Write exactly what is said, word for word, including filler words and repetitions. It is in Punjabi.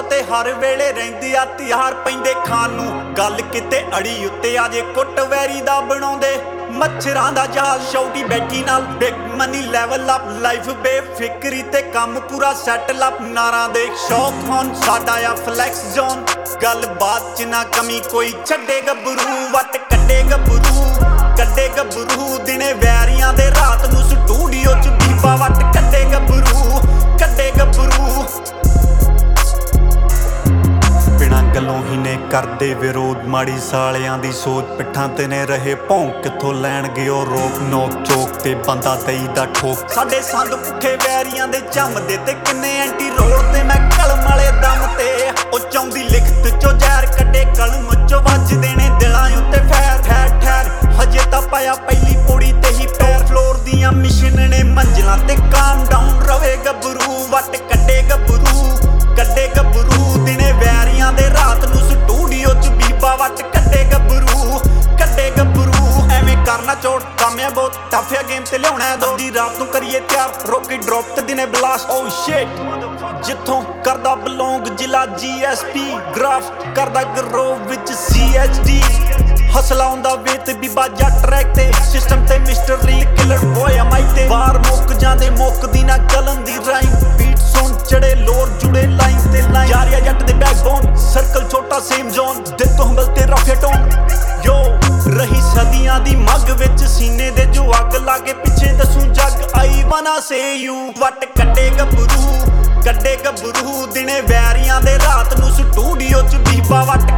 ਤੇ ਹਰ ਵੇਲੇ ਰਹਿੰਦੀ ਆ ਤਿਆਰ ਪੈਂਦੇ ਖਾਣ ਨੂੰ ਗੱਲ ਕਿਤੇ ਅੜੀ ਉੱਤੇ ਆ ਜੇ ਕੁੱਟ ਵੈਰੀ ਦਾ ਬਣਾਉਂਦੇ ਮੱਛਰਾਂ ਦਾ ਜਾਲ ਸ਼ੌਟੀ ਬੈਠੀ ਨਾਲ big money level up life ਬੇਫਿਕਰੀ ਤੇ ਕੰਮ ਪੂਰਾ ਸੈਟਲ ਅਪ ਨਾਰਾਂ ਦੇ ਸ਼ੌਕ ਹੋਣ ਸਾਡਾ ਆ ਫਲੈਕਸ ਜ਼ੋਨ ਗੱਲ ਬਾਤ ਚ ਨਾ ਕਮੀ ਕੋਈ ਛੱਡੇ ਗੱਭਰੂ ਵੱਟ ਕੱਢੇ ਗੱਭਰੂ ਕੱਢੇ ਗੱਭਰੂ ਦਿਨੇ ਵੈਰੀਆਂ ਦੇ ਰਾਤ ਨੂੰ ਸਟੂਡੀਓ ਚ ਬੀਬਾ ਵੱਟ ਕੱਢੇ ਗੱਭਰੂ ਕੱਢੇ ਗੱਭਰੂ ਬਿਨਾਂ ਗੱਲੋਂ ਹੀ ਨੇ ਕਰਦੇ ਵਿਰੋਧ ਮਾੜੀ ਸਾਲਿਆਂ ਦੀ ਸੋਚ ਪਿੱਠਾਂ ਤੇ ਨੇ ਰਹੇ ਭੌਂਕ ਕਿੱਥੋਂ ਲੈਣਗੇ ਉਹ ਰੋਕ ਨੋਕ ਚੋਕ ਤੇ ਬੰਦਾ ਤਈ ਦਾ ਠੋਕ ਸਾਡੇ ਸੰਦ ਪੁੱਠੇ ਵੈਰੀਆਂ ਦੇ ਝੰਮਦੇ ਤੇ ਕਿੰਨੇ ਐਂਟੀ ਰੋਲ ਤੇ ਮੈਂ ਕਲਮ ਵਾਲੇ ਦਮ ਤੇ ਉਹ ਚਾਹੁੰਦੀ ਲਿਖਤ ਚੋਂ ਜ਼ਹਿਰ ਕੱਢੇ ਕਲਮ ਚੋਂ ਵੱਜਦੇ ਨੇ ਦਿਲਾਂ ਉੱਤੇ ਫੈਰ ਠਹਿਰ ਠਹਿਰ ਹਜੇ ਤਾਂ ਪਾਇਆ ਪਹਿਲੀ ਪੌੜੀ ਤੇ ਹੀ ਪੈਰ ਫਲੋਰ ਦੀਆਂ ਮਿਸ਼ਨ ਨੇ ਮੰਜ਼ਲਾਂ ਤੇ ਕਾਮ ਡਾਊਨ ਰਵੇ ਗੱਭਰੂ ਵੱਟ ਕੱਢੇ ਗੱਭਰੂ ਕੱਢੇ ਗੱਭਰੂ ਦਿਨੇ ਵੈਰੀਆਂ ਦੇ ਰਾਤ ਨੂੰ ਸਟੂਡੀਓ ਚ ਬੀਬਾ ਵੱਟ ਕੱਢੇ ਗੱਭਰੂ ਕੱਢੇ ਗੱਭਰੂ ਐਵੇਂ ਕਰਨਾ ਚੋਟ ਕਾਮਿਆ ਬਹੁਤ ਟਫਿਆ ਗੇਮ ਤੇ ਲਿਆਉਣਾ ਦੋ ਦੀ ਰਾਤ ਨੂੰ ਕਰੀਏ ਤਿਆਰ ਰੋਕੀ ਡ੍ਰੌਪ ਤੇ ਦਿਨੇ ਬਲਾਸਟ ਓ ਸ਼ਿਟ ਜਿੱਥੋਂ ਕਰਦਾ ਬਲੌਂਗ ਜ਼ਿਲ੍ਹਾ ਜੀ ਐਸ ਪੀ ਗ੍ਰਾਫ ਕਰਦਾ ਗਰੋ ਵਿੱਚ ਸੀ ਐਚ ਡੀ ਹਸਲਾ ਹੁੰਦਾ ਵੇ ਤੇ ਬੀਬਾ ਜੱਟ ਟਰੈਕ ਤੇ ਸਿਸਟਮ ਤੇ ਮਿਸਟਰ ਰੀ ਕਿਲਰ ਬੋਏ ਅਮਾਈ ਤੇ ਵਾਰ ਮੁੱਕ ਜਾਂਦੇ ਮੁੱਕਦੀ ਨਾ ਗਲਨ ਦੀ ਰਾਈਮ ਬੀਟ ਸੁਣ ਚੜੇ ਲੋਰ ਜੁੜੇ ਲਾਈਨ ਤੇ ਲਾਈਨ ਜਾਰੀਆ ਜੱਟ ਦੇ ਬੈਕਬੋਨ ਸਰਕਲ ਛੋਟਾ ਸੇਮ ਜ਼ੋਨ ਦਿਲ ਤੋਂ ਹੰਬਲ ਤੇ ਰਫੇ ਟੋਨ ਯੋ ਰਹੀ ਸਦੀਆਂ ਦੀ ਮੱਗ ਵਿੱਚ ਸੀਨੇ ਦੇ ਜੋ ਅੱਗ ਲਾਗੇ ਪਿੱਛੇ ਦੱਸੂ ਜੱਗ ਆਈ ਵਨਾ ਸੇ ਯੂ ਵੱਟ ਕੱਢੇ ਗੱਭਰੂ ਕੱਢੇ ਗੱਭਰੂ ਦਿਨੇ ਵੈਰੀਆਂ ਦੇ ਰਾਤ ਨੂੰ ਸਟੂਡੀਓ ਚ ਬੀਬਾ ਵੱਟ